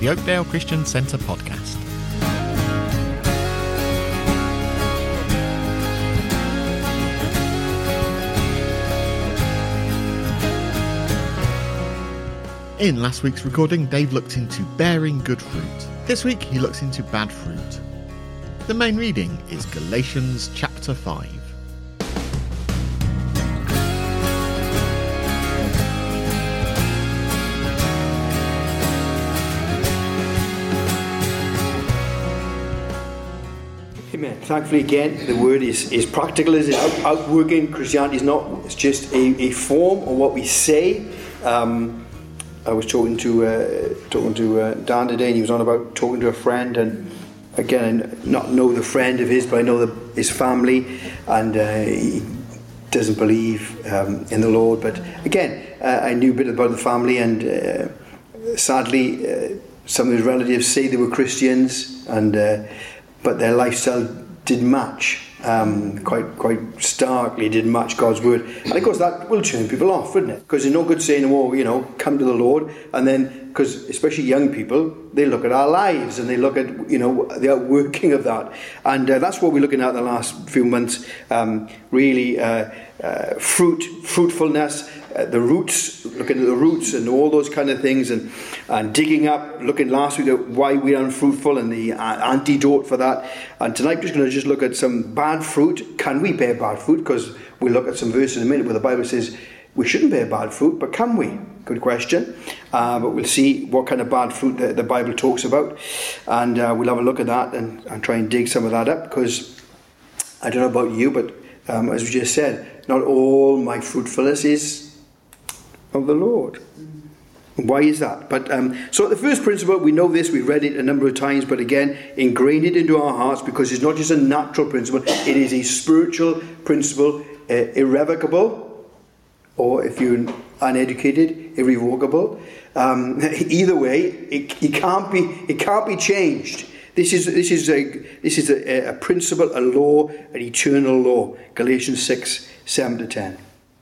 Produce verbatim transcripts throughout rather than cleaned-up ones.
the Oakdale Christian Centre podcast. In last week's recording, Dave looked into bearing good fruit. This week, he looks into bad fruit. The main reading is Galatians chapter five. Amen. Thankfully, again, the word is, is practical, is it? Out, outworking Christianity is not, it's just a, a form of what we say. Um, I was talking to uh, talking to uh, Dan today, and he was on about talking to a friend, and again, I not know the friend of his, but I know the, his family, and uh, he doesn't believe um, in the Lord. But again, uh, I knew a bit about the family, and uh, sadly, uh, some of his relatives say they were Christians, and uh, but their lifestyle didn't match. Um, quite quite starkly didn't match God's word, and of course that will turn people off, wouldn't it? Because there's no good saying, "Oh, you know, come to the Lord," and then, because especially young people, they look at our lives and they look at, you know, the outworking of that, and uh, that's what we're looking at in the last few months. Um, really, uh, uh, fruit, fruitfulness, uh, the roots, looking at the roots and all those kind of things, and and digging up, looking last week at why we're unfruitful and the uh, antidote for that. And tonight we're just going to just look at some bad fruit. Can we bear bad fruit? Because we'll look at some verses in a minute where the Bible says we shouldn't bear bad fruit, but can we? Good question. Uh, but we'll see what kind of bad fruit the, the Bible talks about, and uh, we'll have a look at that and, and try and dig some of that up, because I don't know about you, but um, as we just said, not all my fruitfulness is of the Lord. Why is that? But um, so the first principle, we know this, we've read it a number of times, but again, ingrain it into our hearts, because it's not just a natural principle, it is a spiritual principle, uh, irrevocable, or if you're uneducated, irrevocable. Um, either way, it, it can't be it can't be changed. This is this is a this is a, a principle, a law, an eternal law. Galatians six, seven to ten.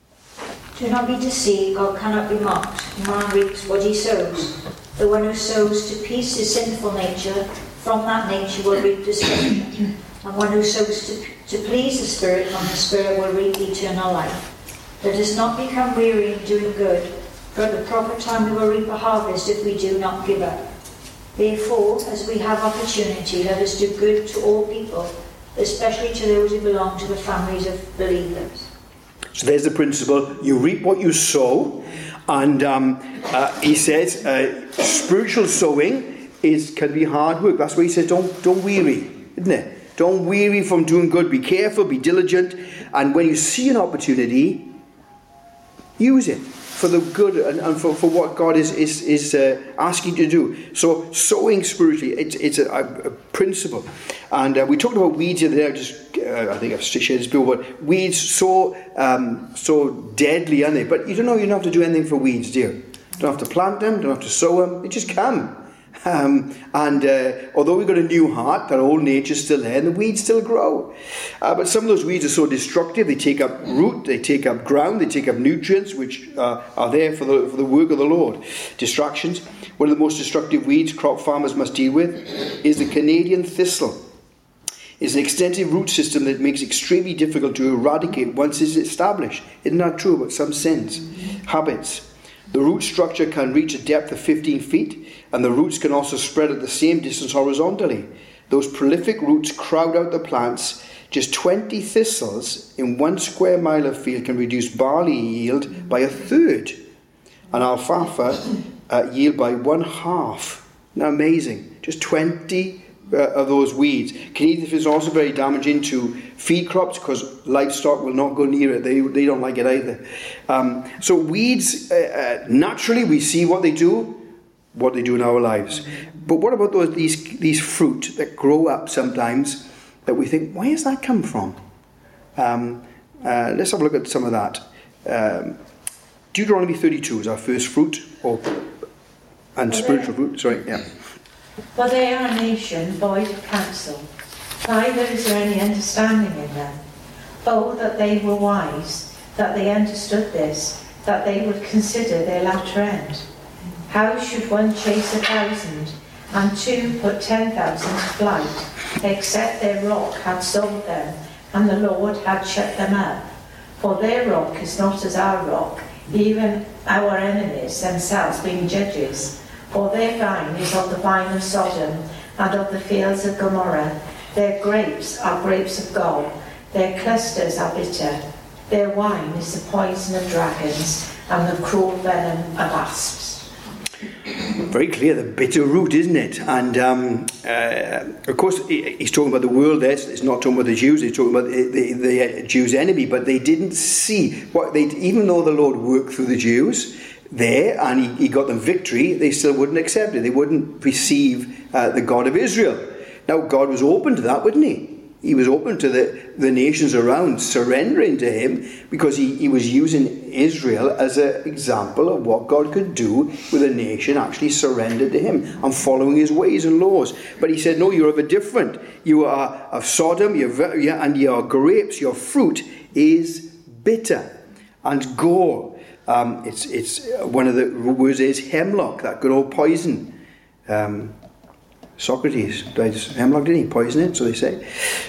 Do not be deceived, God cannot be mocked. Man reaps what he sows. The one who sows to peace his sinful nature, from that nature will reap destruction. And one who sows to, to please the Spirit, from the Spirit will reap eternal life. Let us not become weary in doing good, for at the proper time we will reap a harvest if we do not give up. Therefore, as we have opportunity, let us do good to all people, especially to those who belong to the families of believers. So there's the principle. You reap what you sow. And um, uh, he says uh, spiritual sowing is can be hard work. That's why he says don't, don't weary, isn't it? Don't weary from doing good. Be careful, be diligent. And when you see an opportunity, use it for the good and, and for, for what God is is, is uh, asking you to do. So sowing spiritually, it's, it's a, a principle. And uh, we talked about weeds the other day. Just uh, I think I've shared this before, but weeds so um, so deadly, aren't they? But you don't know you don't have to do anything for weeds, do you? You don't have to plant them, don't have to sow them. They just come. Um, and uh, although we've got a new heart, that old nature's still there, and the weeds still grow. Uh, but some of those weeds are so destructive. They take up root, they take up ground, they take up nutrients, which uh, are there for the for the work of the Lord. Distractions. One of the most destructive weeds crop farmers must deal with is the Canadian thistle. It's an extensive root system that makes it extremely difficult to eradicate once it's established. Isn't that true about some sins? Mm-hmm. Habits. The root structure can reach a depth of fifteen feet, and the roots can also spread at the same distance horizontally. Those prolific roots crowd out the plants. Just twenty thistles in one square mile of field can reduce barley yield by a third, and alfalfa uh, yield by one half. Isn't that amazing? Just twenty uh, of those weeds. Canadian thistle is also very damaging to feed crops, because livestock will not go near it. They they don't like it either. Um, so weeds, uh, uh, naturally we see what they do, what they do in our lives. But what about those these these fruit that grow up sometimes that we think, where does that come from? Um, uh, let's have a look at some of that. Um, Deuteronomy thirty-two is our first fruit, or and spiritual fruit. Sorry, yeah. For they are a nation void of counsel, neither is there any understanding in them. Oh, that they were wise, that they understood this, that they would consider their latter end. How should one chase a thousand and two put ten thousand to flight, except their rock had sold them, and the Lord had shut them up. For their rock is not as our rock, even our enemies themselves being judges. For their vine is of the vine of Sodom, and of the fields of Gomorrah. Their grapes are grapes of gall, their clusters are bitter. Their wine is the poison of dragons, and the cruel venom of asps. Very clear, the bitter root, isn't it? And um, uh, of course, he's talking about the world there. It's not talking about the Jews. He's talking about the, the, the Jews' enemy. But they didn't see what they, even though the Lord worked through the Jews there and he, he got them victory, they still wouldn't accept it. They wouldn't receive uh, the God of Israel. Now, God was open to that, wouldn't he? He was open to the, the nations around surrendering to him, because he, he was using Israel as an example of what God could do with a nation actually surrendered to him and following his ways and laws. But he said, no, you're of a different. You are of Sodom, you're, and your grapes, your fruit is bitter and gall. Um, it's, it's one of the words is hemlock, that good old poison. Um, Socrates died of hemlock, didn't he? Poison it, so they say.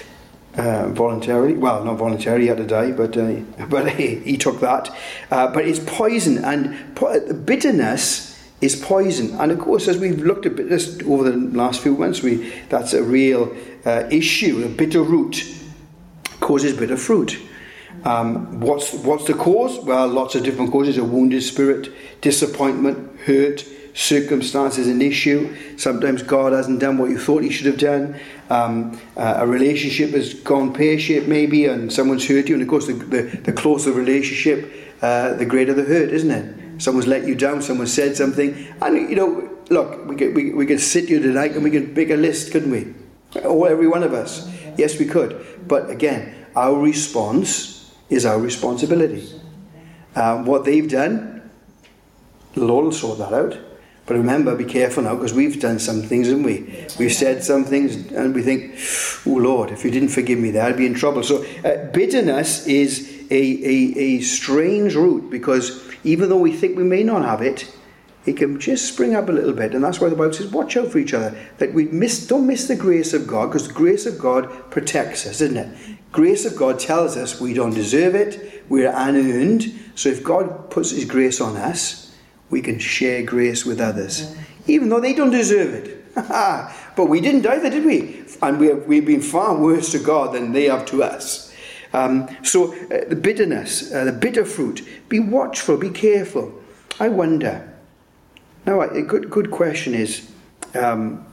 Uh, voluntarily, well, not voluntarily, he had to die, but uh, but he, he took that. Uh, but it's poison, and po- bitterness is poison. And of course, as we've looked at this over the last few months, we that's a real uh, issue. A bitter root causes bitter fruit. Um, what's what's the cause? Well, lots of different causes: a wounded spirit, disappointment, hurt. Circumstance is an issue. Sometimes God hasn't done what you thought he should have done. Um, uh, a relationship has gone pear-shaped maybe, and someone's hurt you. And of course, the, the, the closer the relationship, uh, the greater the hurt, isn't it? Someone's let you down, someone said something. And, you know, look, we could, we, we could sit here tonight and we could make a list, couldn't we? Or every one of us. Yes, we could. But again, our response is our responsibility. Um, what they've done, the Lord will sort that out. But remember, be careful now, because we've done some things, haven't we? We've said some things and we think, oh Lord, if you didn't forgive me there, I'd be in trouble. So uh, bitterness is a, a, a strange root, because even though we think we may not have it, it can just spring up a little bit. And that's why the Bible says, watch out for each other. That we miss, don't miss the grace of God, because the grace of God protects us, isn't it? Grace of God tells us we don't deserve it, we're unearned. So if God puts his grace on us, we can share grace with others, even though they don't deserve it. But we didn't either, did we? And we have, we've been far worse to God than they have to us. Um, so uh, the bitterness, uh, the bitter fruit, be watchful, be careful. I wonder. Now, a good, good question is um,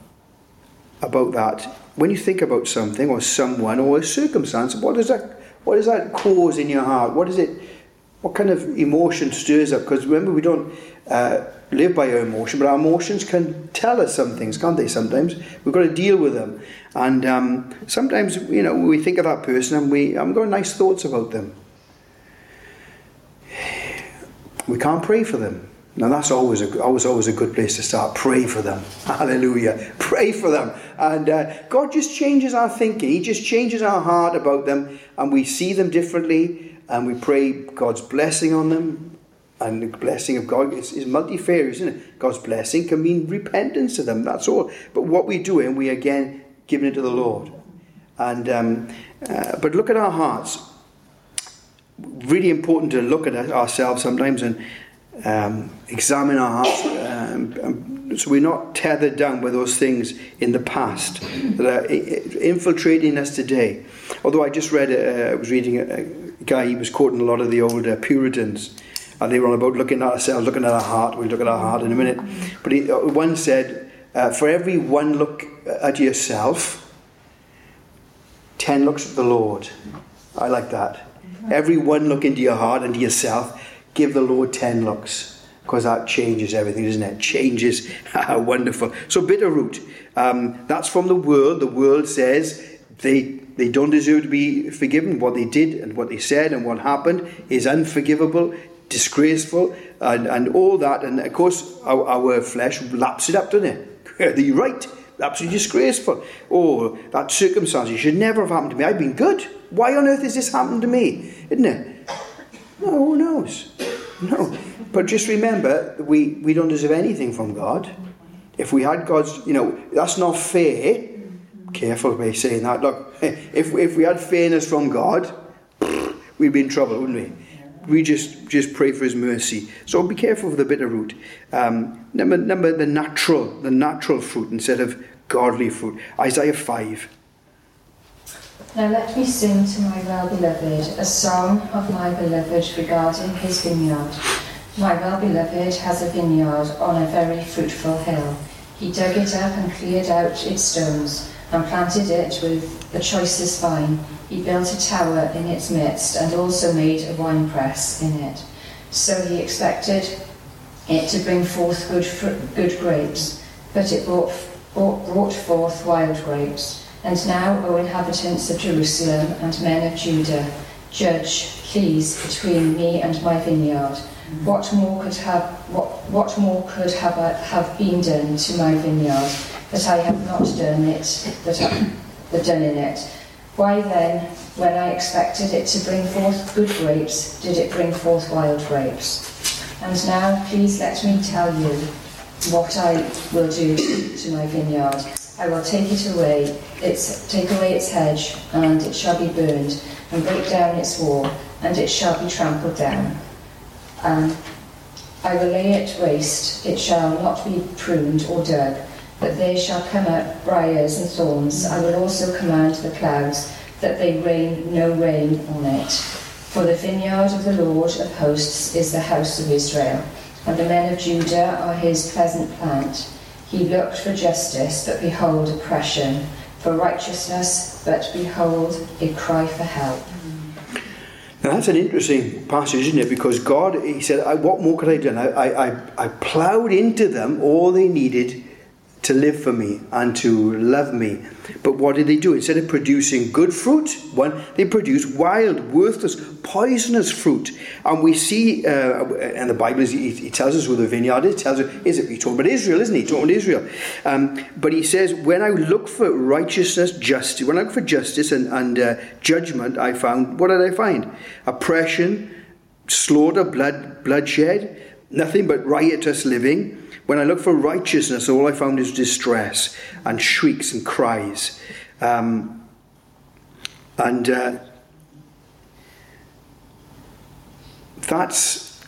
about that. When you think about something or someone or a circumstance, what does that, what does that cause in your heart? What is it? What kind of emotion stirs up? Because remember, we don't uh, live by our emotion, but our emotions can tell us some things, can't they? Sometimes we've got to deal with them, and um, sometimes, you know, we think of that person and we haven't got nice thoughts about them. We can't pray for them. Now that's always a always always a good place to start. Pray for them. Hallelujah. Pray for them, and uh, God just changes our thinking. He just changes our heart about them, and we see them differently. And we pray God's blessing on them. And the blessing of God is, is multifarious, isn't it? God's blessing can mean repentance to them, that's all. But what we do, and we again give it to the Lord. And um, uh, but look at our hearts. Really important to look at ourselves sometimes and um, examine our hearts. Um, so we're not tethered down by those things in the past that are infiltrating us today. Although I just read, uh, I was reading a, a guy, he was quoting a lot of the old uh, Puritans, and they were on about looking at ourselves, looking at our heart. We'll look at our heart in a minute. But he, one said, uh, for every one look at yourself, ten looks at the Lord. I like that. Every one look into your heart and yourself, give the Lord ten looks. Because that changes everything, doesn't it? Changes. Wonderful. So bitter root. Um, that's from the world. The world says they they don't deserve to be forgiven. What they did and what they said and what happened is unforgivable, disgraceful, and, and all that. And of course, our, our flesh laps it up, doesn't it? You're right. Absolutely disgraceful. Oh, that circumstance, it should never have happened to me. I've been good. Why on earth has this happened to me? Isn't it? No, who knows? No. But just remember, we, we don't deserve anything from God. if we had God's, you know, that's not fair. Careful by saying that. Look, if if we had fairness from God, we'd be in trouble, wouldn't we? We just, just pray for his mercy. So be careful with the bitter root. Um, number, number the natural, the natural fruit instead of godly fruit. Isaiah five. Now let me sing to my well-beloved a song of my beloved regarding his vineyard. My well-beloved has a vineyard on a very fruitful hill. He dug it up and cleared out its stones, and planted it with the choicest vine. He built a tower in its midst, and also made a winepress in it. So he expected it to bring forth good fr- good grapes, but it brought, brought forth wild grapes. And now, O inhabitants of Jerusalem and men of Judah, judge, please, between me and my vineyard. What more could have what, what more could have have been done to my vineyard that I have not done it that I have done in it? Why then, when I expected it to bring forth good grapes, did it bring forth wild grapes? And now, please let me tell you what I will do to my vineyard. I will take it away, its take away its hedge, and it shall be burned, and break down its wall, and it shall be trampled down. Um, I will lay it waste, it shall not be pruned or dug, but there shall come up briars and thorns. I will also command the clouds, that they rain no rain on it. For the vineyard of the Lord of hosts is the house of Israel, and the men of Judah are his pleasant plant. He looked for justice, but behold oppression, for righteousness, but behold a cry for help. Now that's an interesting passage, isn't it? Because God, he said, I, what more could I do? I, I, I ploughed into them all they needed to live for me and to love me. But what did they do? Instead of producing good fruit, one, they produced wild, worthless, poisonous fruit. And we see, uh, and the Bible, he, he tells us where the vineyard is. Tells us, is it? He's talking about Israel, isn't he? He's talking about Israel. Um, but he says, when I look for righteousness, justice, when I look for justice and, and uh, judgment, I found, what did I find? Oppression, slaughter, blood, bloodshed, nothing but riotous living. When I look for righteousness, all I found is distress and shrieks and cries. Um, and uh, that's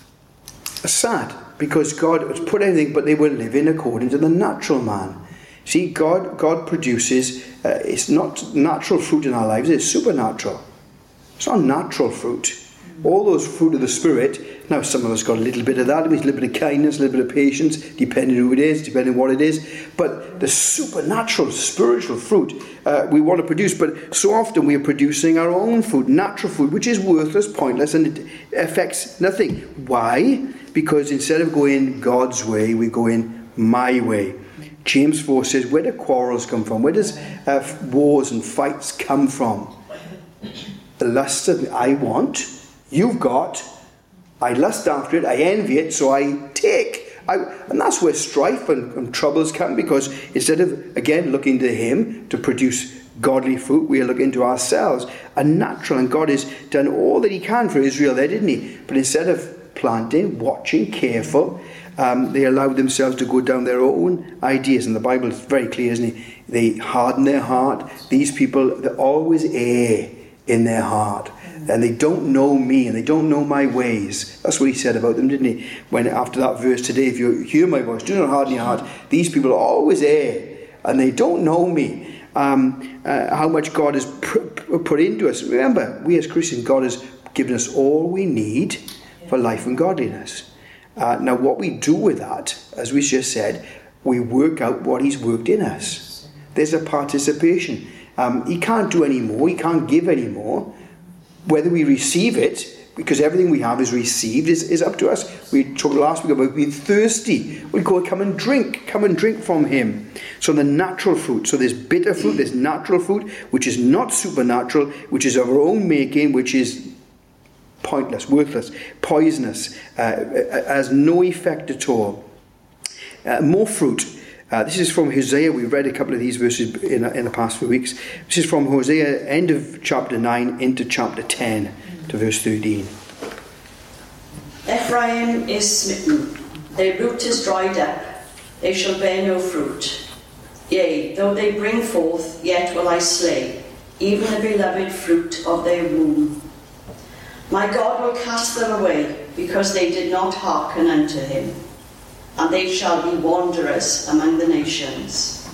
sad, because God has put everything, but they were living according to the natural man. See, God God produces, uh, it's not natural fruit in our lives, it's supernatural. It's not natural fruit. All those fruit of the Spirit, now some of us got a little bit of that, a little bit of kindness, a little bit of patience, depending who it is, depending what it is. But the supernatural, spiritual fruit uh, we want to produce. But so often we are producing our own food, natural food, which is worthless, pointless, and it affects nothing. Why? Because instead of going God's way, we go in my way. James four says, where do quarrels come from? Where does uh, wars and fights come from? The lust of I want, you've got, I lust after it, I envy it, so I take. I, and that's where strife and, and troubles come, because instead of, again, looking to him to produce godly fruit, we are looking to ourselves. And natural, and God has done all that he can for Israel there, didn't he? But instead of planting, watching, careful, um, they allowed themselves to go down their own ideas. And the Bible is very clear, isn't it? They harden their heart. These people, they always err in their heart. And they don't know me, and they don't know my ways. That's what he said about them, didn't he? When after that verse today, if you hear my voice, do not harden your heart. These people always err, and they don't know me. Um, uh, how much God has pr- put into us. Remember, we as Christians, God has given us all we need for life and godliness. Uh, now, what we do with that, as we just said, we work out what he's worked in us. There's a participation. Um, he can't do any more. He can't give any more. Whether we receive it, because everything we have is received, is, is up to us. We talked last week about being thirsty. We go, come and drink. Come and drink from him. So the natural fruit. So there's bitter fruit, there's natural fruit, which is not supernatural, which is of our own making, which is pointless, worthless, poisonous, uh, has no effect at all. Uh, more fruit. Uh, this is from Hosea. We've read a couple of these verses in, in the past few weeks. This is from Hosea, end of chapter nine into chapter ten to verse thirteen. Ephraim is smitten, their root is dried up. they shall bear no fruit. Yea, though they bring forth, yet will I slay, even the beloved fruit of their womb. My God will cast them away, because they did not hearken unto him, and they shall be wanderers among the nations.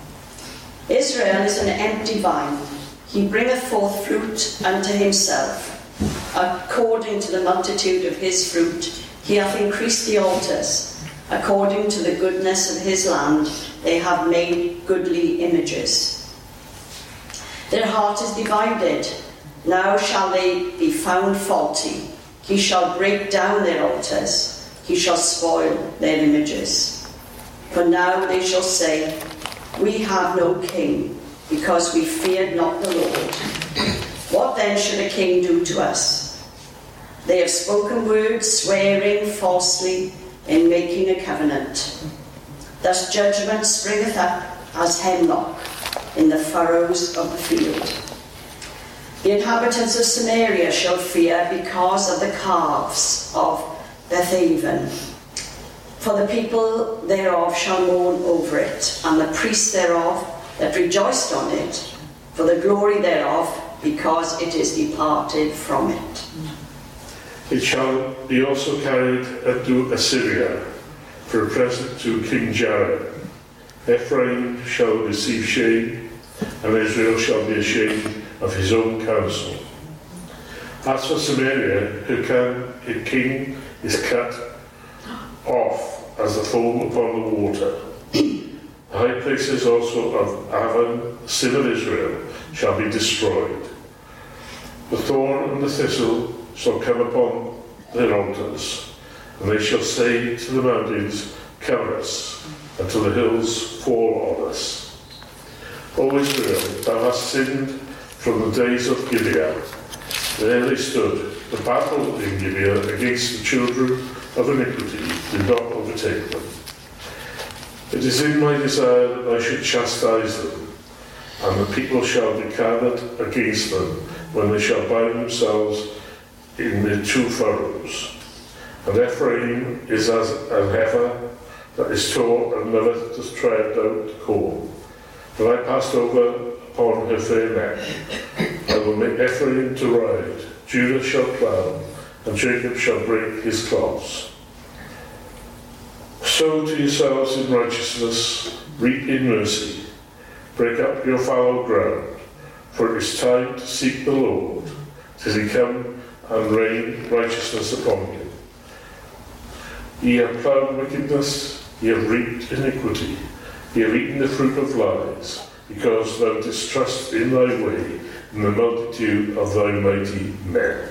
Israel is an empty vine. He bringeth forth fruit unto himself. According to the multitude of his fruit, he hath increased the altars. According to the goodness of his land, they have made goodly images. Their heart is divided. Now shall they be found faulty. He shall break down their altars. He shall spoil their images. For now they shall say, we have no king, because we feared not the Lord. What then should a king do to us? They have spoken words, swearing falsely, in making a covenant. Thus judgment springeth up as hemlock in the furrows of the field. The inhabitants of Samaria shall fear because of the calves of Bethaven. For the people thereof shall mourn over it, and the priests thereof that rejoiced on it, for the glory thereof, because it is departed from it. It shall be also carried into Assyria for a present to King Jared. Ephraim shall receive shame, and Israel shall be ashamed of his own counsel. As for Samaria, her, can, her king is cut off as the foam upon the water. The high places also of Avon, sin of Israel, shall be destroyed. The thorn and the thistle shall come upon their altars, and they shall say to the mountains, cover us, and to the hills, fall on us. O Israel, thou hast sinned from the days of Gibeah. There they stood. The battle in Gibeah against the children of iniquity did not overtake them. It is in my desire that I should chastise them, and the people shall be gathered against them when they shall bind themselves in their two furrows. And Ephraim is as an heifer that is taught and never to tread out corn. When I passed over upon her fair neck, I will make Ephraim to ride, Judah shall plough, and Jacob shall break his cloths. Sow to yourselves in righteousness, reap in mercy, break up your fallow ground, for it is time to seek the Lord, till he come and rain righteousness upon you. Ye have ploughed wickedness, ye have reaped iniquity, ye have eaten the fruit of lies, because thou didst trust in thy way, in the multitude of thy mighty men.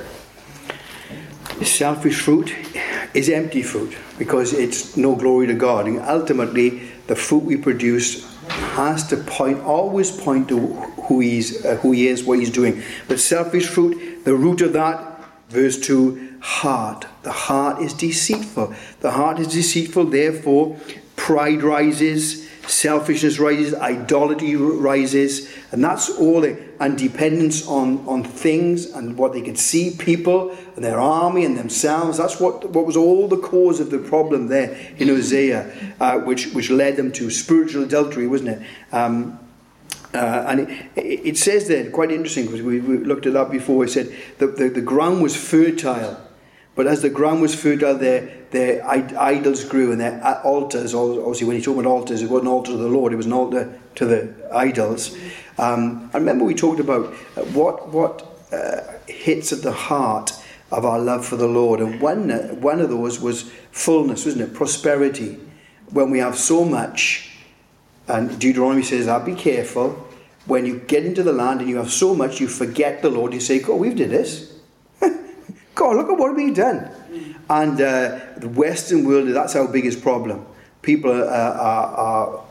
Selfish fruit is empty fruit, because it's no glory to God. And ultimately, the fruit we produce has to point, always point to who he's, uh, who he is, what he's doing. But selfish fruit, the root of that, verse two, heart. The heart is deceitful. The heart is deceitful, therefore pride rises, selfishness rises, idolatry rises, and that's all it. And dependence on, on things and what they could see, people and their army and themselves. That's what, what was all the cause of the problem there in Hosea, uh, which, which led them to spiritual adultery, wasn't it? Um, uh, and it, it says there, quite interesting, because we, we looked it up before, it said that the, the ground was fertile. But as the ground was fertile, their, their idols grew, and their altars, obviously when he talked about altars, it wasn't an altar to the Lord, it was an altar to the idols. Um, I remember we talked about what what uh, hits at the heart of our love for the Lord, and one, uh, one of those was fullness, wasn't it? Prosperity. When we have so much, and Deuteronomy says that, be careful, when you get into the land and you have so much, you forget the Lord, you say, God, we've did this. God, look at what we've done. And uh, the Western world, that's our biggest problem. People are, are, are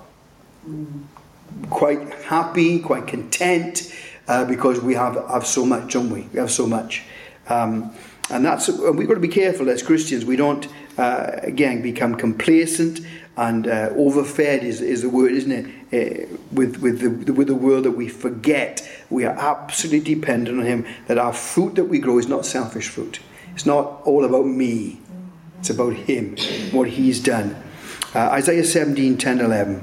quite happy, quite content, uh, because we have, have so much, don't we? We have so much. Um, and that's, and we've got to be careful as Christians. We don't, uh, again, become complacent and uh, overfed is, is the word, isn't it? Uh, with with the with the world, that we forget we are absolutely dependent on him, that our fruit that we grow is not selfish fruit. It's not all about me. It's about him, what he's done. Uh, Isaiah seventeen, ten, eleven.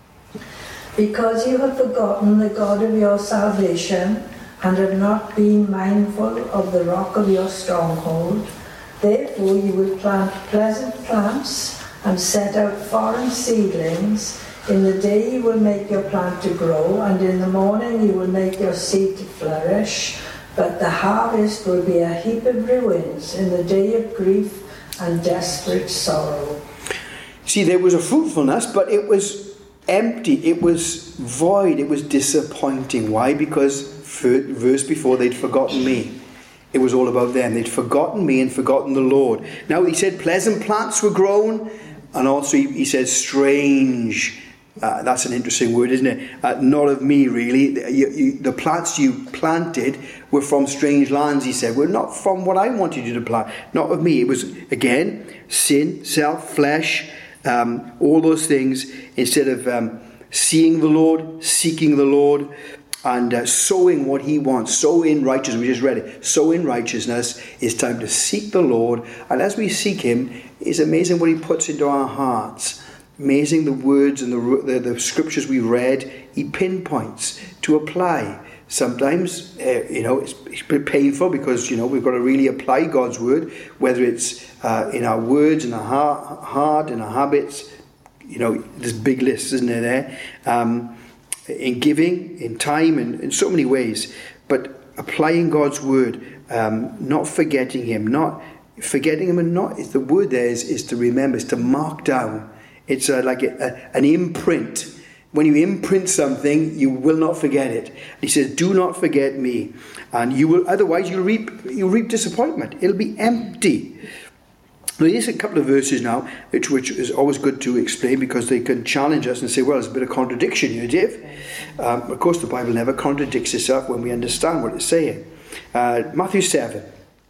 Because you have forgotten the God of your salvation and have not been mindful of the rock of your stronghold, therefore you will plant pleasant plants and set out foreign seedlings. In the day you will make your plant to grow, and in the morning you will make your seed to flourish. But the harvest will be a heap of ruins in the day of grief and desperate sorrow. See, there was a fruitfulness, but it was empty, it was void, it was disappointing. Why? Because verse before, they'd forgotten me. It was all about them. They'd forgotten me and forgotten the Lord. Now he said pleasant plants were grown, and also he, he said strange. Uh, that's an interesting word, isn't it? Uh, not of me, really. You, you, the plants you planted were from strange lands, he said. Were not from what I wanted you to plant. Not of me. It was, again, sin, self, flesh, um, all those things. Instead of um, seeing the Lord, seeking the Lord, and uh, sowing what he wants. Sow in righteousness. We just read it. Sow in righteousness. It's time to seek the Lord. And as we seek him, it's amazing what he puts into our hearts. Amazing the words and the, the, the scriptures we read, he pinpoints to apply. Sometimes, uh, you know, it's, it's a bit painful because, you know, we've got to really apply God's word, whether it's uh, in our words, in our heart, heart, in our habits. You know, there's big lists, isn't there, there? Um, in giving, in time, in, in so many ways. But applying God's word, um, not forgetting him, not forgetting him and not, the word there is, is to remember, is to mark down. It's uh, like a, a, an imprint. When you imprint something, you will not forget it. He says, do not forget me. And you will, otherwise you'll reap, you'll reap disappointment. It'll be empty. Now, here's a couple of verses now, which, which is always good to explain because they can challenge us and say, well, there's a bit of contradiction here, Dave. Um, of course, the Bible never contradicts itself when we understand what it's saying. Uh, Matthew seven.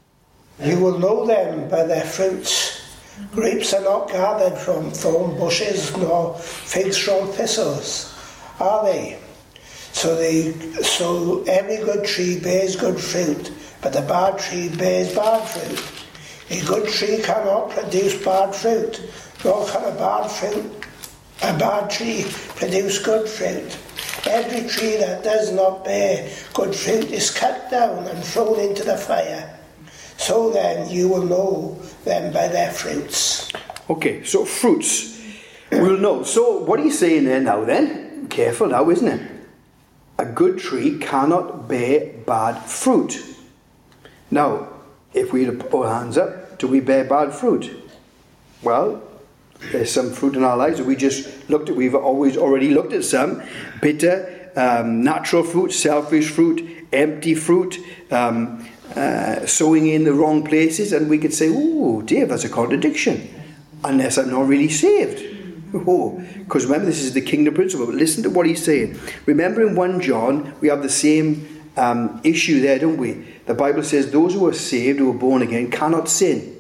You will know them by their fruits. Grapes are not gathered from thorn bushes, nor figs from thistles, are they? So they, so every good tree bears good fruit, but a bad tree bears bad fruit. A good tree cannot produce bad fruit, nor can a bad fruit, a bad tree produce good fruit. Every tree that does not bear good fruit is cut down and thrown into the fire. So then you will know them by their fruits. Okay, so fruits. We'll know. So what he's saying there now then, careful now, isn't it? A good tree cannot bear bad fruit. Now, if we put our hands up, do we bear bad fruit? Well, there's some fruit in our lives that we just looked at. We've always already looked at some. Bitter, um, natural fruit, selfish fruit, empty fruit, um, uh, sowing in the wrong places. And we could say, oh, dear, that's a contradiction. Unless I'm not really saved. Oh, because remember, this is the kingdom principle. But listen to what he's saying. Remember in First John, we have the same um, issue there, don't we? The Bible says those who are saved, who are born again, cannot sin.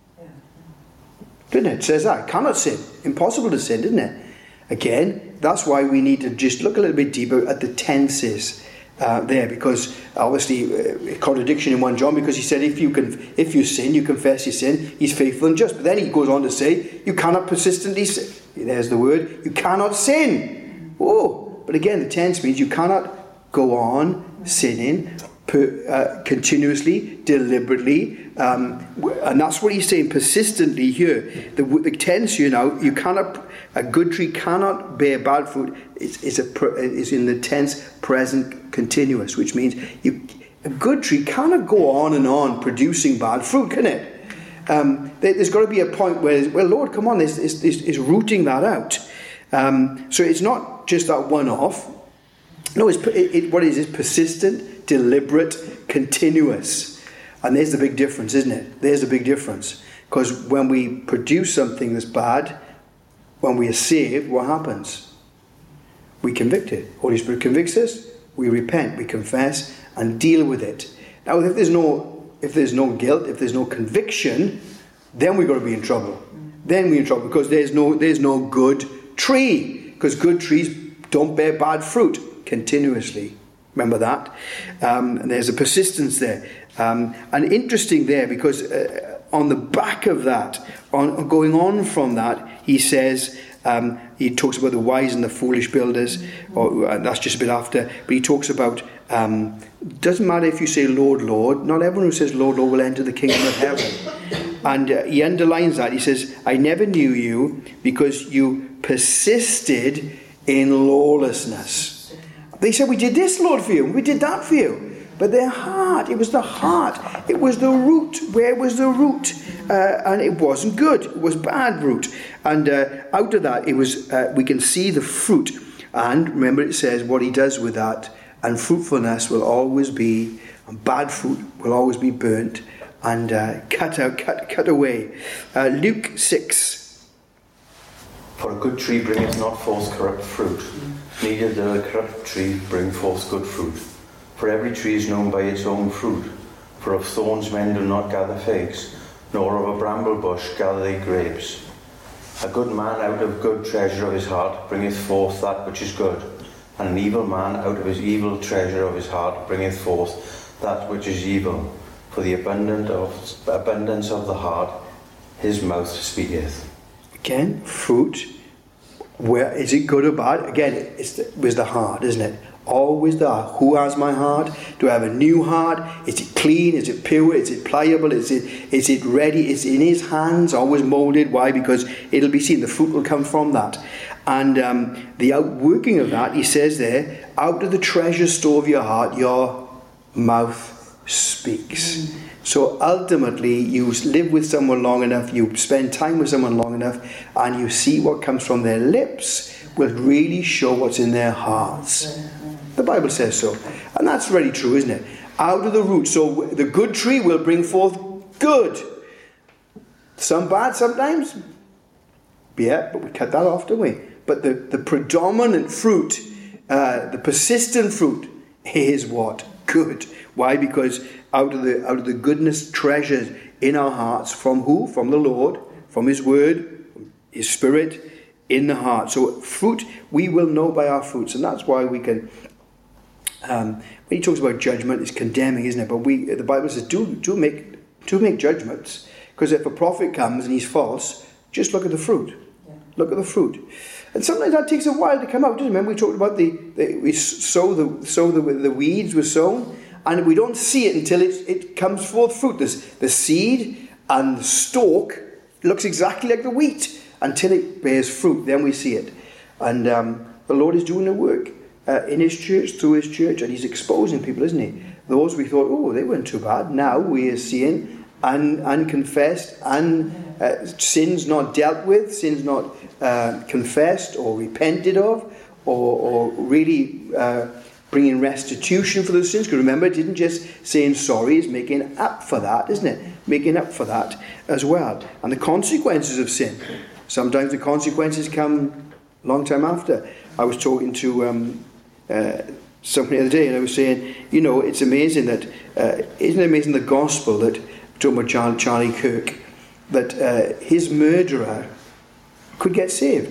Didn't it? It says that. Cannot sin. Impossible to sin, didn't it? Again, that's why we need to just look a little bit deeper at the tenses uh, there, because obviously uh, contradiction in First John, because he said if you can, if you sin, you confess your sin, he's faithful and just. But then he goes on to say you cannot persistently sin. There's the word. You cannot sin. Oh, but again, the tense means you cannot go on sinning per, uh, continuously, deliberately, um, and that's what he's saying persistently here. The, the tense here now, you cannot. A good tree cannot bear bad fruit. It's, it's, a, it's in the tense present continuous, which means you, a good tree cannot go on and on producing bad fruit, can it? Um, there, there's got to be a point where, well, Lord, come on, it's, it's, it's rooting that out. Um, so it's not just that one-off. No, it's, it, it, what it is, it's persistent, deliberate, continuous. And there's the big difference, isn't it? There's the big difference. Because when we produce something that's bad, when we are saved, what happens? We convict it. Holy Spirit convicts us, we repent, we confess, and deal with it. Now, if there's no if there's no guilt, if there's no conviction, then we've got to be in trouble. Then we're in trouble because there's no there's no good tree. Because good trees don't bear bad fruit continuously. Remember that? Um, and there's a persistence there. Um, and interesting there because uh, on the back of that, on going on from that, he says, um, he talks about the wise and the foolish builders, or uh, that's just a bit after, but he talks about, um, doesn't matter if you say Lord, Lord, not everyone who says Lord, Lord will enter the kingdom of heaven. And uh, he underlines that. He says, I never knew you because you persisted in lawlessness. They said, we did this, Lord, for you, we did that for you. But their heart, it was the heart, it was the root. Where was the root? Uh, and it wasn't good, it was bad root. And uh, out of that, it was. Uh, we can see the fruit. And remember, it says what he does with that. And fruitfulness will always be, and bad fruit will always be burnt and uh, cut out, cut, cut away. Uh, Luke six. For a good tree bringeth not forth corrupt fruit, neither doth a corrupt tree bring forth good fruit. For every tree is known by its own fruit. For of thorns men do not gather figs, nor of a bramble bush gather they grapes. A good man out of good treasure of his heart bringeth forth that which is good, and an evil man out of his evil treasure of his heart bringeth forth that which is evil. For the abundant of, abundance of the heart his mouth speaketh. Again, fruit. Where is it good or bad? Again, it's the, it was the heart, isn't it? Always the heart. Who has my heart? Do I have a new heart? Is it clean? Is it pure? Is it pliable? Is it is it ready? Is it in his hands? Always molded. Why? Because it'll be seen. The fruit will come from that. And um, the outworking of that, he says there, out of the treasure store of your heart, your mouth speaks. Mm. So ultimately, you live with someone long enough, you spend time with someone long enough, and you see what comes from their lips will really show what's in their hearts. The Bible says so. And that's really true, isn't it? Out of the root. So the good tree will bring forth good. Some bad sometimes. Yeah, but we cut that off, don't we? But the, the predominant fruit, uh, the persistent fruit, is what? Good. Why? Because out of the out of the goodness treasures in our hearts, from who? From the Lord, from his word, his spirit, in the heart. So fruit, we will know by our fruits. And that's why we can... Um, when he talks about judgment, it's condemning, isn't it? But we, the Bible says, do do make do make judgments, because if a prophet comes and he's false, just look at the fruit. Yeah. Look at the fruit, and sometimes that takes a while to come out. Doesn't it? Remember we talked about the, the we sow the sow the the weeds were sown, and we don't see it until it it comes forth fruit. There's the seed and the stalk looks exactly like the wheat until it bears fruit. Then we see it, and um, the Lord is doing the work. Uh, in his church, through his church, and he's exposing people, isn't he? Those we thought, oh, they weren't too bad. Now we are seeing un, unconfessed, un, uh, sins not dealt with, sins not uh, confessed or repented of, or, or really uh, bringing restitution for those sins. Because remember, it didn't just saying sorry, it's making up for that, isn't it? Making up for that as well. And the consequences of sin. Sometimes the consequences come a long time after. I was talking to... Um, Uh, something the other day, and I was saying, you know, it's amazing that uh, isn't it amazing the gospel that talking about Charlie, Charlie Kirk, that uh, his murderer could get saved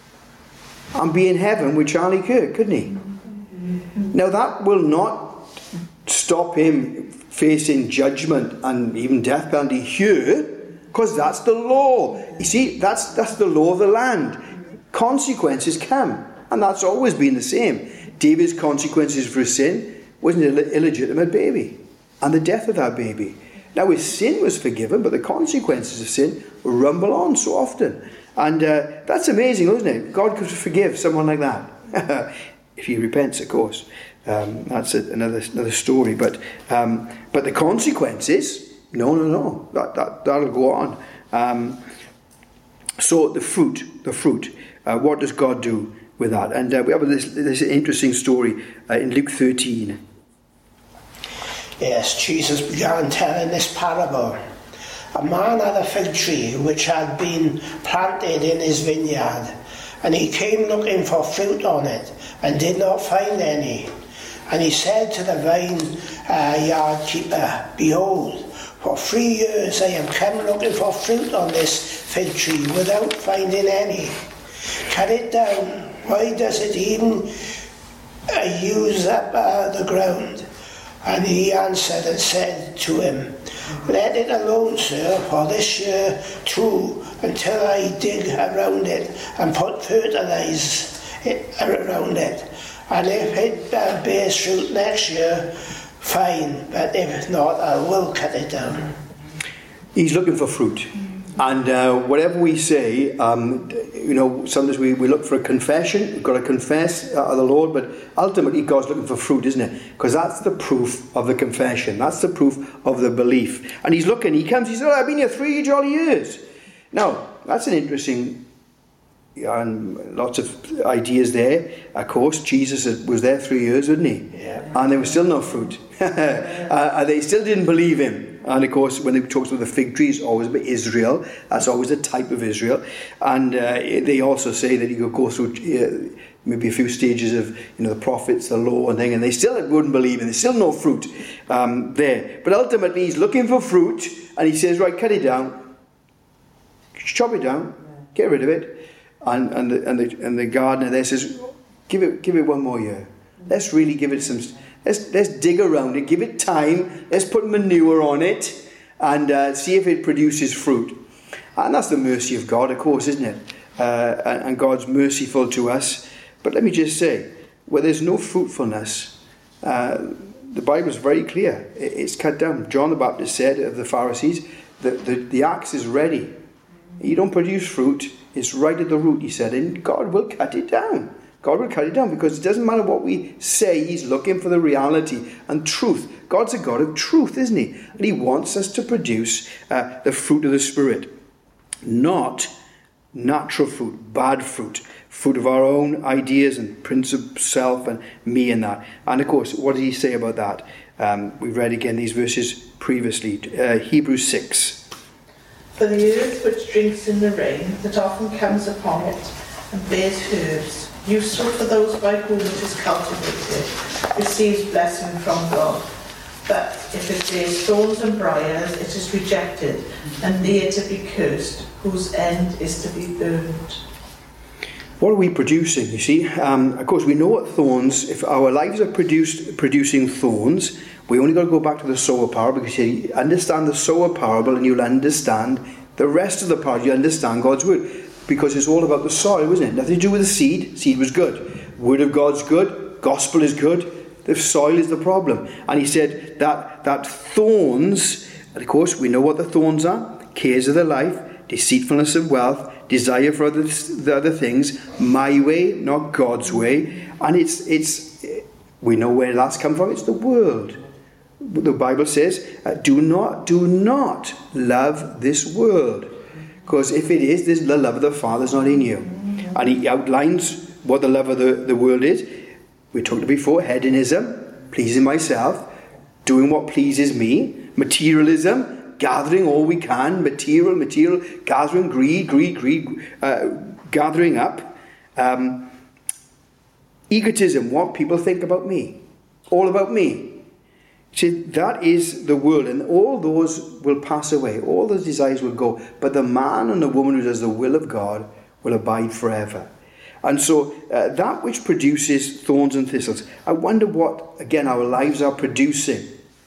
and be in heaven with Charlie Kirk, couldn't he? Now that will not stop him facing judgment and even death penalty here, because that's the law. You see, that's that's the law of the land. Consequences come, and that's always been the same. David's consequences for his sin was an Ill- illegitimate baby and the death of that baby. Now his sin was forgiven, but the consequences of sin rumble on so often. And uh, that's amazing, isn't it? God could forgive someone like that. If he repents, of course. Um, that's a, another another story. But um, but the consequences, no, no, no. That, that, that'll go on. Um, so the fruit, the fruit. Uh, what does God do with that? And uh, we have this, this interesting story uh, in Luke thirteen. Yes, Jesus began telling this parable. A man had a fig tree which had been planted in his vineyard, and he came looking for fruit on it and did not find any. And he said to the vine uh, yard keeper, Behold, for three years I have come looking for fruit on this fig tree without finding any. Cut it down. Why does it even uh, use up uh, the ground? And he answered and said to him, Let it alone, sir, for this year too, until I dig around it and put fertilise it around it. And if it uh, bears fruit next year, fine, but if not, I will cut it down. He's looking for fruit. And uh, whatever we say, um, you know, sometimes we, we look for a confession. We've got to confess uh, the Lord, but ultimately God's looking for fruit, isn't it? Because that's the proof of the confession. That's the proof of the belief. And he's looking, he comes, he says, oh, I've been here three jolly years. Now, that's an interesting, and lots of ideas there. Of course, Jesus was there three years, wasn't he? Yeah. And there was still no fruit. uh, they still didn't believe him. And of course, when he talks about the fig tree, it's always about Israel. That's always a type of Israel. And uh, they also say that you could go through uh, maybe a few stages of, you know, the prophets, the law and thing, and they still wouldn't believe, and there's still no fruit um, there. But ultimately, he's looking for fruit, and he says, right, cut it down, chop it down, get rid of it. And and the and the, and the gardener there says, give it give it one more year. Let's really give it some. Let's let's dig around it. Give it time. Let's put manure on it, and uh, see if it produces fruit. And that's the mercy of God, of course, isn't it? Uh, and, and God's merciful to us. But let me just say, where there's no fruitfulness, uh, the Bible is very clear. It, it's cut down. John the Baptist said of the Pharisees, the, the the axe is ready. You don't produce fruit. It's right at the root, he said, and God will cut it down. God will cut it down because it doesn't matter what we say, he's looking for the reality and truth. God's a God of truth, isn't he? And he wants us to produce uh, the fruit of the Spirit, not natural fruit, bad fruit, fruit of our own ideas and principle, self and me and that. And of course, what did he say about that? Um, we've read again these verses previously. Uh, Hebrews six. For the earth which drinks in the rain that often comes upon it and bears herbs, useful for those by whom it is cultivated, receives blessing from God. But if it bears thorns and briars, it is rejected and near to be cursed, whose end is to be burned. What are we producing, you see? Um, of course, we know what thorns, if our lives are produced, producing thorns, we only got to go back to the sower parable, because you understand the sower parable and you'll understand the rest of the parable. You understand God's word, because it's all about the soil, isn't it? Nothing to do with the seed. Seed was good. Word of God's good. Gospel is good. The soil is the problem. And he said that, that thorns, and of course, we know what the thorns are. Cares of the life, deceitfulness of wealth, desire for other, the other things, my way, not God's way. And it's, it's, we know where that's come from. It's the world. The Bible says, uh, do not, do not love this world. Because if it is, this, the love of the Father is not in you. And he outlines what the love of the, the world is. We talked before, hedonism, pleasing myself, doing what pleases me, materialism, gathering all we can, material, material, gathering, greed, greed, greed, uh, gathering up, um, egotism, what people think about me, all about me. See, that is the world, and all those will pass away, all those desires will go, but the man and the woman who does the will of God will abide forever. And so uh, that which produces thorns and thistles, I wonder what, again, our lives are producing.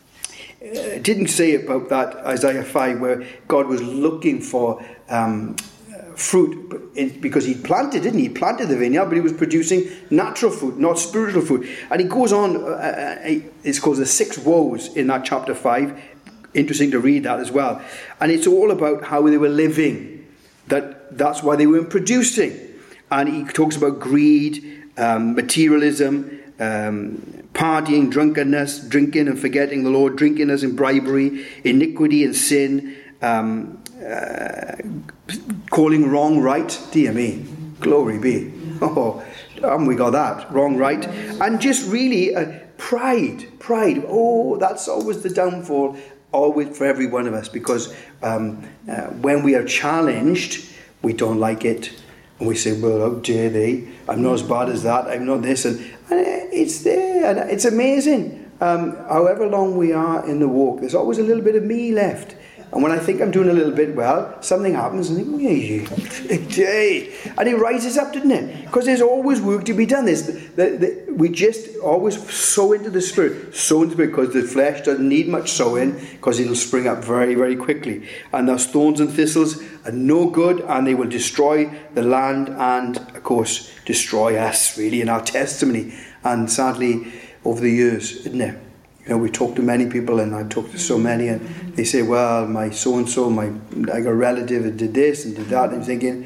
It didn't say about that Isaiah five where God was looking for um, fruit because he planted, didn't he? He planted the vineyard, but he was producing natural fruit, not spiritual fruit. And he goes on, uh, it's called the six woes in that chapter five. Interesting to read that as well. And it's all about how they were living. That That's why they weren't producing. And he talks about greed, um, materialism, um, partying, drunkenness, drinking and forgetting the Lord, drunkenness and bribery, iniquity and sin, um, uh, calling wrong right. Dear me, glory be. Oh, haven't we got that? Wrong right. And just really uh, pride, pride. Oh, that's always the downfall, always for every one of us, because um, uh, when we are challenged, we don't like it. And we say, well, how dare they? I'm not as bad as that. I'm not this. And, and it's there. And it's amazing. Um, however long we are in the walk, there's always a little bit of me left. And when I think I'm doing a little bit well, something happens and I think, hey, and it rises up, doesn't it? Because there's always work to be done. There's the, the, the, we just always sow into the Spirit. Sow into the Spirit, because the flesh doesn't need much sowing, because it'll spring up very, very quickly. And those thorns and thistles are no good, and they will destroy the land and, of course, destroy us, really, in our testimony. And sadly, over the years, isn't it? You know, we talk to many people, and I talk to so many, and they say, well, my so-and-so, my I got a relative that did this and did that. And I'm thinking,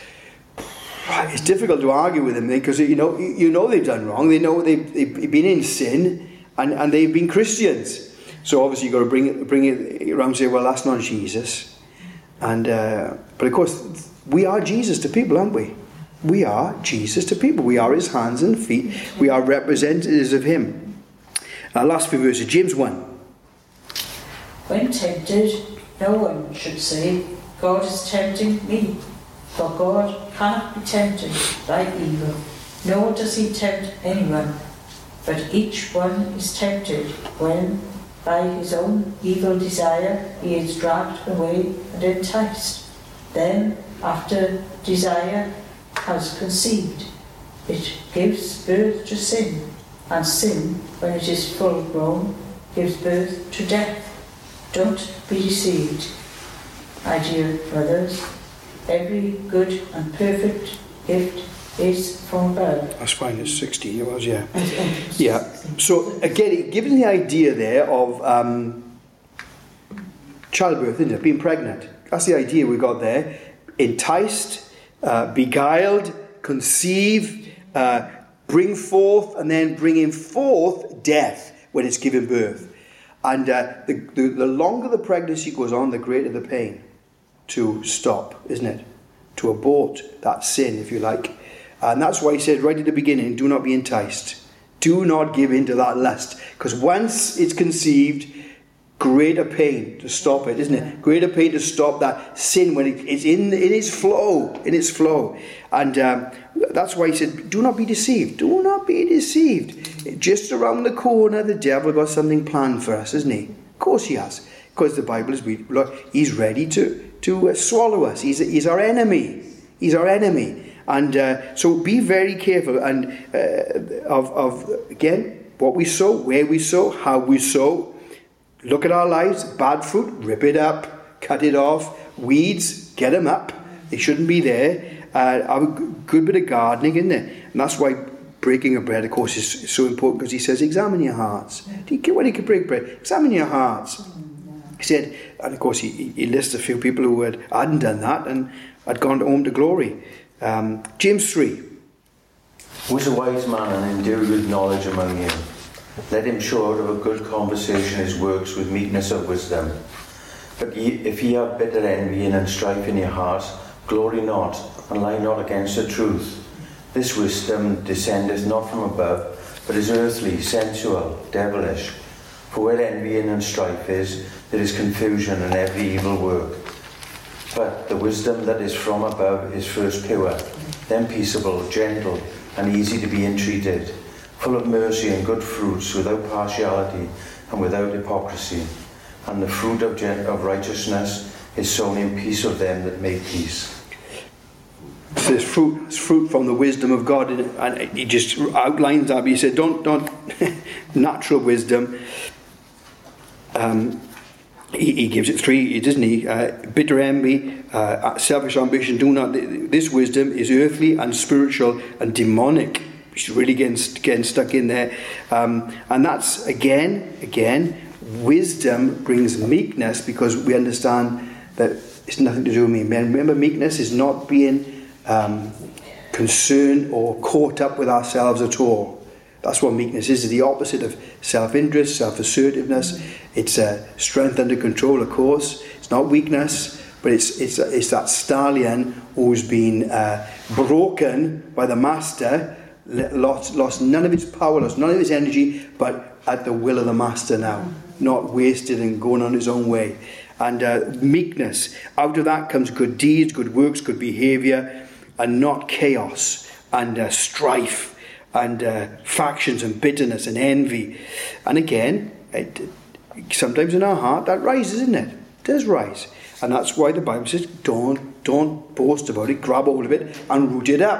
it's difficult to argue with them, because you know you know they've done wrong. They know they've, they've been in sin, and, and they've been Christians. So obviously you've got to bring it bring it around and say, well, that's not Jesus. And uh, but of course we are Jesus to people, aren't we? We are Jesus to people. We are His hands and feet. We are representatives of Him. Our last few verses, James one. When tempted, no one should say, God is tempting me. For God cannot be tempted by evil, nor does He tempt anyone. But each one is tempted when, by his own evil desire, he is dragged away and enticed. Then, after desire has conceived, it gives birth to sin, and sin, when it is full grown, gives birth to death. Don't be deceived, my dear brothers. Every good and perfect gift is from above. That's fine, it's sixteen, it was, yeah. Yeah, so again, given the idea there of um, childbirth, isn't it? Being pregnant. That's the idea we got there. Enticed, uh, beguiled, conceive, uh, bring forth, and then bringing forth death when it's given birth. And uh, the, the, the longer the pregnancy goes on, the greater the pain to stop, isn't it? To abort that sin, if you like. And that's why he said right at the beginning, do not be enticed. Do not give in to that lust. Because once it's conceived, greater pain to stop it, isn't it? Greater pain to stop that sin when it, it's in, in its flow, in its flow. And um, that's why he said, do not be deceived. Do not be deceived. Just around the corner, the devil got something planned for us, isn't he? Of course he has. Because the Bible is, we look, he's ready to to uh, swallow us. He's, he's our enemy. He's our enemy. And uh, so be very careful and uh, of, of, again, what we sow, where we sow, how we sow. Look at our lives. Bad fruit, rip it up, cut it off. Weeds, get them up. They shouldn't be there. Uh, have a good bit of gardening, isn't it? And that's why breaking of bread, of course, is so important, because he says, examine your hearts. When you can break bread, examine your hearts. He said, and of course he, he lists a few people who had, hadn't done that and had gone home to glory. Um, James three. Who is a wise man and endued with knowledge among you? Let him show out of a good conversation his works with meekness of wisdom. But ye, if ye have bitter envy and strife in your hearts, glory not, and lie not against the truth. This wisdom descendeth not from above, but is earthly, sensual, devilish. For where envy and strife is, there is confusion and every evil work. But the wisdom that is from above is first pure, then peaceable, gentle, and easy to be entreated, full of mercy and good fruits, without partiality and without hypocrisy. And the fruit of, gen- of righteousness is sown in peace of them that make peace. So there's fruit, it's fruit from the wisdom of God, and he just outlines that. But he said, don't, don't, natural wisdom. Um, he, he gives it three, doesn't he? Uh, bitter envy, uh, selfish ambition. Do not. This wisdom is earthly and spiritual and demonic. She's really getting, getting stuck in there, um, and that's again, again, wisdom brings meekness, because we understand that it's nothing to do with me. Remember, meekness is not being um, concerned or caught up with ourselves at all. That's what meekness is. It's the opposite of self-interest, self-assertiveness. It's uh, strength under control, of course. It's not weakness, but it's it's it's that stallion who's been uh, broken by the master, lost lost none of its power, lost none of its energy, but at the will of the master now, not wasted and going on his own way. And uh, meekness, out of that comes good deeds, good works, good behaviour, and not chaos and uh, strife and uh, factions and bitterness and envy. And again, it, sometimes in our heart that rises, isn't it? It does rise. And that's why the Bible says, don't, don't boast about it, grab hold of it and root it up.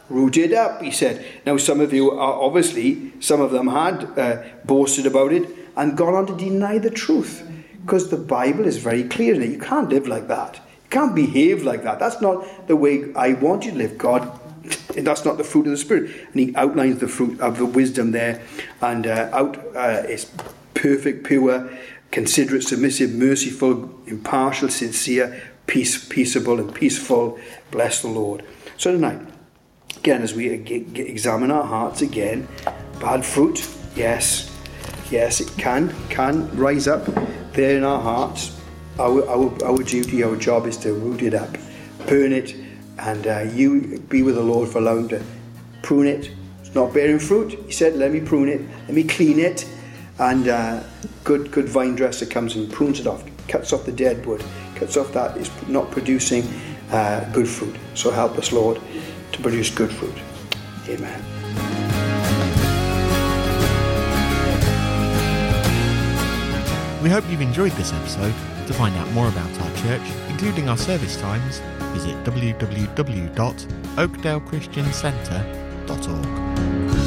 rooted up, he said. Now, some of you are obviously, some of them had uh, boasted about it and gone on to deny the truth. Because the Bible is very clear in it. You can't live like that. You can't behave like that. That's not the way I want you to live. God, that's not the fruit of the Spirit. And he outlines the fruit of the wisdom there. And uh, out uh, is perfect, pure, considerate, submissive, merciful, impartial, sincere, peace, peaceable, and peaceful. Bless the Lord. So tonight, again, as we examine our hearts again, bad fruit, yes, yes, it can, can rise up there in our hearts. Our, our, our duty, our job is to root it up, burn it, and uh, you be with the Lord for allowing to prune it. It's not bearing fruit. He said, let me prune it, let me clean it. And uh, good good vine dresser comes and prunes it off, cuts off the dead wood, cuts off that is not producing uh, good fruit. So help us, Lord, to produce good fruit. Amen. We hope you've enjoyed this episode. To find out more about our church, including our service times, visit w w w dot oakdale christian centre dot org.